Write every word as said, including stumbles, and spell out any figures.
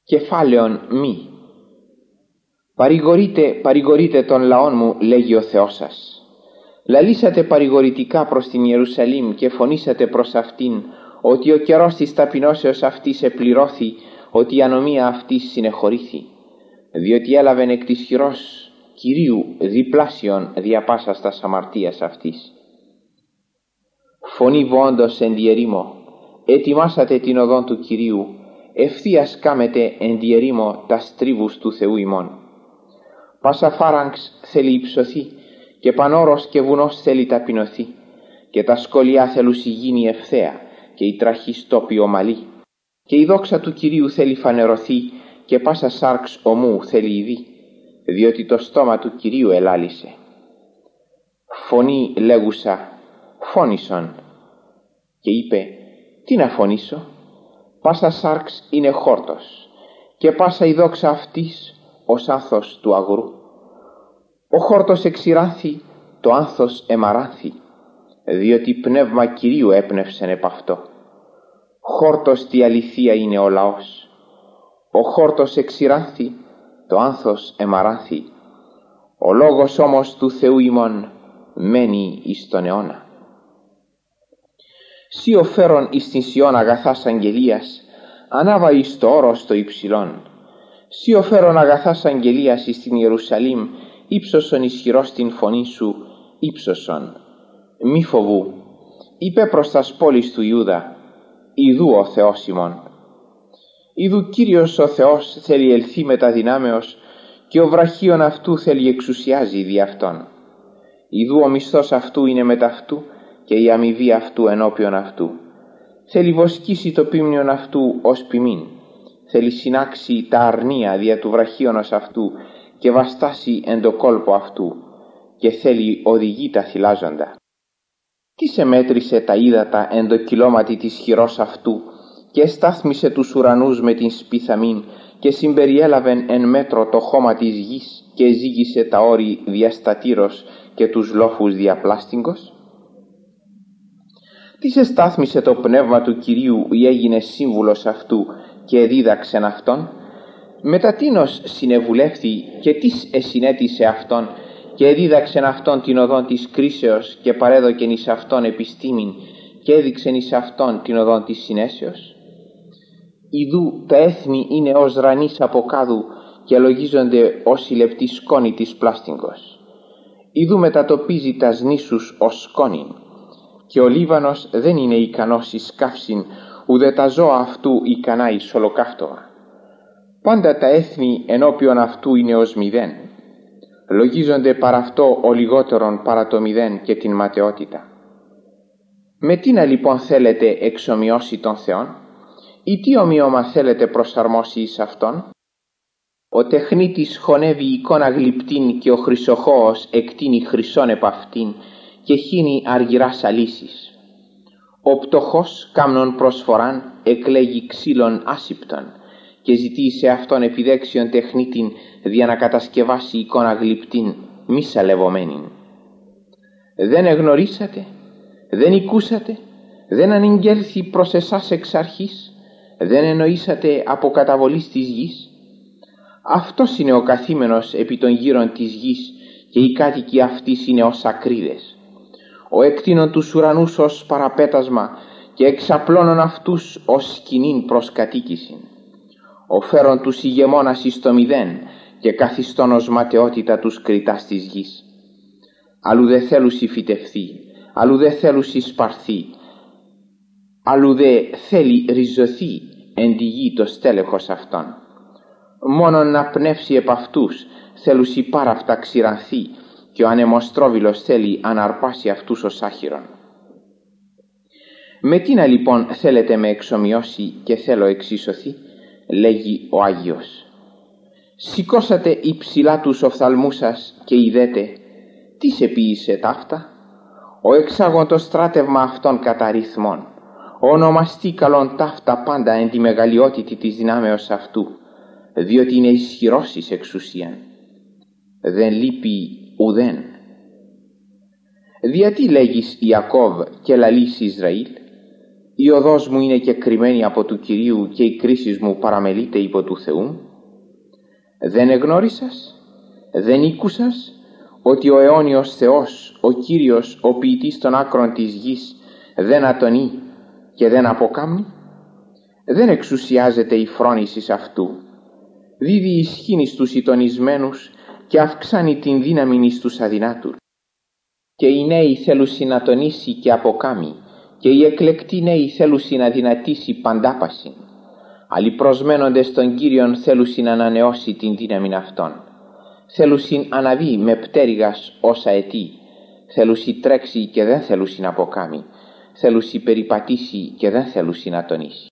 Κεφάλαιον μη. Παρηγορείτε, παρηγορείτε τον λαόν μου, λέγει ο Θεός σας. Λαλήσατε παρηγορητικά προς την Ιερουσαλήμ και φωνήσατε προς αυτήν ότι ο καιρός της ταπεινώσεως αυτής επληρώθη, ότι η ανομία αυτής συνεχωρήθη, διότι έλαβεν εκ της χειρός Κυρίου διπλάσιον δια πάσας τας αμαρτίας αυτής. Φωνή βόντος εν τη ερήμο, ετοιμάσατε την οδόν του Κυρίου, ευθείας κάμετε εν τη ερήμο τας τρίβους του Θεού ημών. Πάσα φάραγγς θέλει υψωθεί και πανόρος και βουνός θέλει ταπεινωθεί, και τα σκολιά θέλουσι γίνει ευθέα και η τραχής τόποι ομαλή, και η δόξα του Κυρίου θέλει φανερωθεί και πάσα σάρξ ομού θέλει ειδεί, διότι το στόμα του Κυρίου ελάλησε. Φωνή λέγουσα, φώνησον, και είπε, τι να φωνήσω? Πάσα σάρξ είναι χόρτος και πάσα η δόξα αυτής ως άνθος του αγρού. Ο χόρτος εξηράνθη, το άνθος εμαράνθη, διότι πνεύμα Κυρίου έπνευσεν επ' αυτό. Χόρτος τη αληθεία είναι ο λαός. Ο χόρτος εξηράνθη, το άνθος εμαράνθη. Ο λόγος όμως του Θεού ημών μένει εις τον αιώνα. Σύ οφέρον εις την Σιών αγαθάς αγγελίας, ανάβα εις το όρος το υψηλόν. Σύ οφέρον αγαθάς αγγελίας εις την Ιερουσαλήμ, ύψωσον ισχυρός την φωνή σου, ύψωσον. Μη φοβού, είπε προς τας πόλεις του Ιούδα, ιδού ο Θεός ημών. Ιδού Κύριος ο Θεός θέλει ελθεί με τα δυνάμεως, και ο βραχίον αυτού θέλει εξουσιάζει δι' αυτόν. Ιδού ο μισθός αυτού είναι μετ' αυτού, και η αμοιβή αυτού ενώπιον αυτού. Θέλει βοσκήσει το πίμνιον αυτού ως ποιμήν. Θέλει συνάξει τα αρνία δια του βραχίωνος αυτού και βαστάσει εν το κόλπο αυτού, και θέλει οδηγεί τα θυλάζοντα. Τι σε μέτρησε τα ύδατα εν το κυλώματι της χειρός αυτού, και στάθμισε τους ουρανούς με την σπίθαμην, και συμπεριέλαβεν εν μέτρο το χώμα της γης, και ζύγισε τα όρη διαστατήρως και τους λόφους διαπλάστιγκος. Τι σε στάθμισε το πνεύμα του Κυρίου ή έγινε σύμβουλος αυτού και δίδαξεν αυτόν? Μετά τίνος συνεβουλεύθη και τις εσυνέτησε αυτόν και δίδαξεν αυτόν την οδόν της κρίσεως και παρέδοκεν εις αυτόν επιστήμην και έδειξεν εις αυτόν την οδόν της συνέσεως? Ιδού τα έθνη είναι ως ρανής από κάδου και λογίζονται ως η λεπτή σκόνη της πλάστιγκος. Ιδού μετατοπίζει τας νήσους ως σκόνην, και ο Λίβανος δεν είναι ικανός εις καύσιν, ουδε τα ζώα αυτού ικανά εις ολοκαύτωμα. Πάντα τα έθνη ενώπιον αυτού είναι ως μηδέν. Λογίζονται παρά αυτό ο λιγότερον παρά το μηδέν και την ματαιότητα. Με τι να λοιπόν θέλετε εξομοιώσει τον Θεόν, ή τι ομοίωμα θέλετε προσαρμόσει εις αυτόν? Ο τεχνίτης χωνεύει εικόνα γλυπτήν και ο χρυσοχώος εκτείνει χρυσόν επ' αυτήν και χύνει αργυράς αλύσεις. Ο πτωχός κάμνον προσφοράν εκλέγει ξύλων άσυπτον και ζητεί σε αυτόν επιδέξιον τεχνίτην δια να κατασκευάσει εικόνα γλυπτήν μη σαλευωμένην. Δεν εγνωρίσατε, δεν οικούσατε, δεν ανηγγέλθη προς εσάς εξ αρχής, δεν εννοήσατε από καταβολής της γης? Αυτός είναι ο καθήμενος επί των γύρων της γης και οι κάτοικοι αυτής είναι ως ακρίδες. Ο εκτείνων τους ουρανούς ως παραπέτασμα και εξαπλώνων αυτούς ως σκηνήν προς κατοίκησιν. Ο φέρον τους ηγεμόνας εις το μηδέν και καθιστών ως ματαιότητα τους κριτάς της γης. Αλλού δε θέλουσι φυτευθεί, αλλού δε θέλουσι σπαρθεί, αλλού δε θέλει ριζωθεί εν τη γη το στέλεχος αυτών. Μόνον να πνεύσει επ' αυτούς θέλουσι πάρα αυτά ξηρανθεί, και ο ανεμοστρόβιλος θέλει αναρπάσει αυτούς ως άχυρον. Με τι να λοιπόν θέλετε με εξομοιώσει και θέλω εξίσωθη, λέγει ο Άγιος. Σηκώσατε υψηλά τους οφθαλμούς σας και είδετε, τι σε ποίησε ταύτα? Ο εξάγων το στράτευμα αυτών κατά ρυθμών, ονομαστεί καλόν ταύτα πάντα εν τη μεγαλειότητη της δυνάμεως αυτού, διότι είναι ισχυρός εις εξουσίαν. Δεν λείπει ουδέν. Γιατί λέγεις Ιακώβ και λαλείς Ισραήλ? Η οδός μου είναι κεκριμένη από του Κυρίου και η κρίση μου παραμελείται υπό του Θεού. Δεν εγνώρισας, δεν ήκουσας ότι ο αιώνιος Θεός, ο Κύριος, ο ποιητής των άκρων της γης, δεν ατονεί και δεν αποκάμνει? Δεν εξουσιάζεται η φρόνηση αυτού. Δίδει ισχύνη στους ητονισμένους και αυξάνει την δύναμη στους αδυνάτους. Και οι νέοι θέλουσι να τονίσει και αποκάμει, και οι εκλεκτοί νέοι θέλουσι να δυνατήσει παντάπαση. Άλλοι προσμένοντες των Κύριων θέλουσι να ανανεώσει την δύναμη αυτών. Θέλουσι αναβεί με πτέρυγας όσα αιτεί. Θέλουσι τρέξει και δεν θέλουσι να αποκάμει. Θέλουσι περιπατήσει και δεν θέλουσι να τονίσει.